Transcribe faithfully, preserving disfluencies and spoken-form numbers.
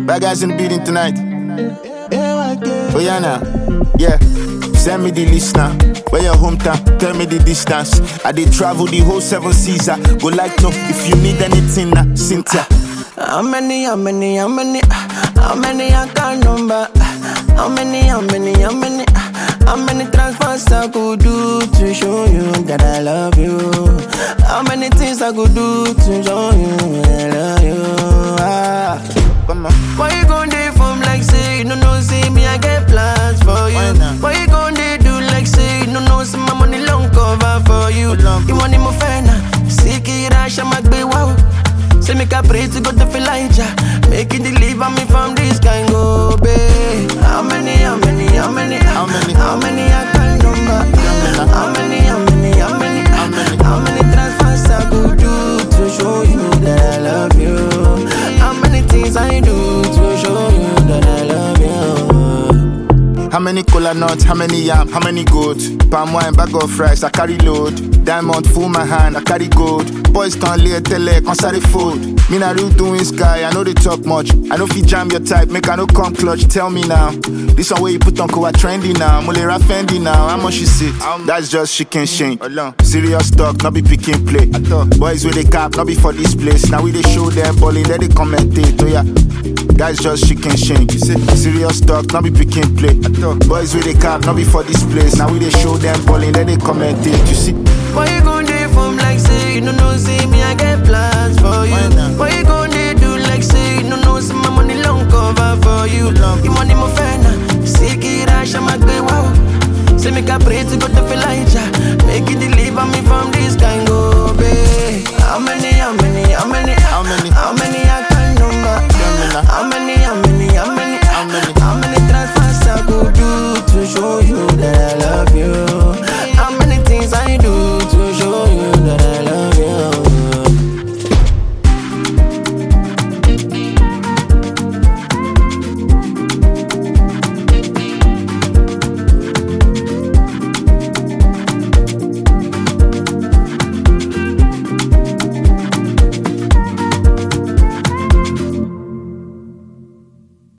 Bad guys in the building tonight. Oh yeah now, yeah. Send me the list now. Where your hometown? Tell me the distance. I did travel the whole seven seas. I go like no if you need anything now, Cynthia. How many, how many, how many, how many I can't number? How many, how many, how many, how many transfers I could do to show you that I love you? How many things I could do to show you that I love you? Ah. Come on. Why you gon' dey from like say no no see me I get plans for you? Why, Why you gon' dey do like say no no see my money long cover for you? You want him ofena, sick it I shall make be wow. Say make I pray to God to feel like ya. Make it deliver me from this kind go babe. How many, how many, how many, How many? how many I can number? How many, how many, how many, How many? how many transfers I could do to show you that I love you? How many things I do to show you that I love you? How many cola nuts, how many yam, how many goats? Palm wine, bag of rice, I carry load. Diamond full my hand, I carry gold. Boys can't lay tele, can't carry food. Me na real doing sky, I know they talk much. I know if you jam your type, make I no come clutch. Tell me now, this one where you put on Kowa trendy now. Mulera Fendi now, how much you sit? That's just chicken shank. Serious talk, not be picking play. Boys with the cap, not be for this place. Now we they show them balling, let they commentate. Oh yeah. That's just chicken shank. You say serious talk, not be picking play. Boys with the cap, not be for this place. Now we they show them balling, let they commentate. You see? Why you gon' dey from like say no no see me I get plans for you? Why you gon' dey do like say no no see my money long cover for you? You want him ofena, sick it I shall make be wow. Say make I pray to God to feel like ya. Make it deliver me from the